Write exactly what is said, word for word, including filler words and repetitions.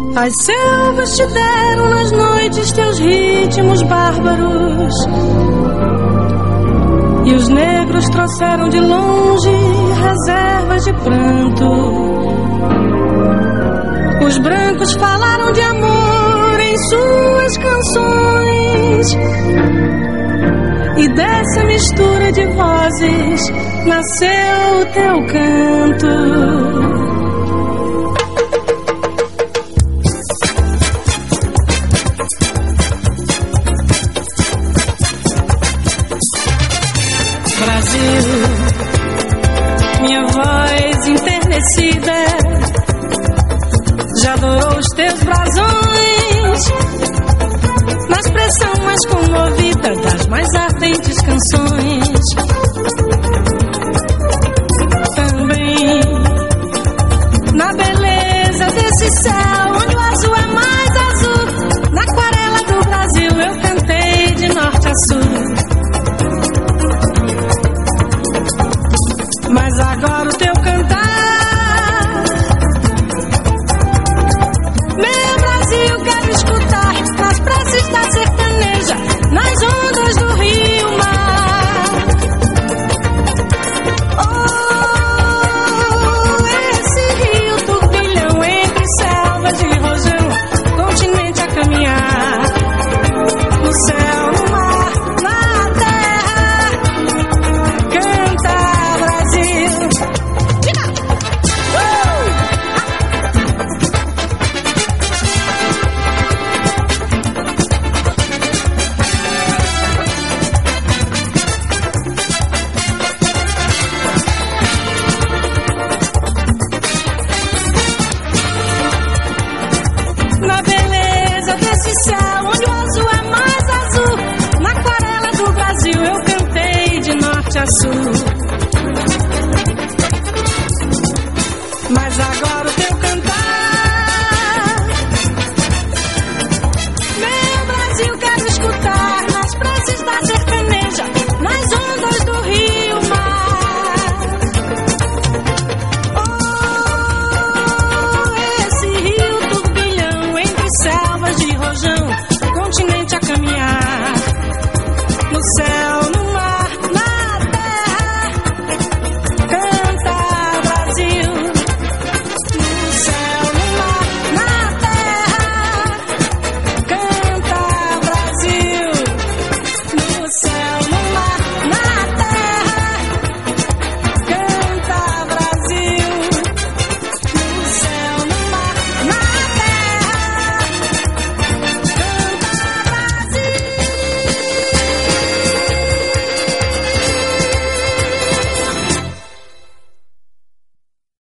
As selvas te deram nas noites teus ritmos bárbaros, e os negros trouxeram de longe reservas de pranto. Os brancos falaram de amor em suas canções, e dessa mistura de vozes nasceu teu canto. Minha voz enternecida já adorou os teus brasões, na expressão mais comovida das mais ardentes canções. Também na beleza desse céu onde o azul é mais azul, na aquarela do Brasil eu cantei de norte a sul. Mas agora o teu cantar, meu Brasil, quero escutar nas preces da sertaneja, nas ondas do rio mar. Oh, esse rio turbilhão entre selvas de rojão, continente a caminhar, no céu, no mar, na terra, canta Brasil. Na beleza desse céu onde o azul é mais azul, na aquarela do Brasil eu cantei de norte a sul. Mas agora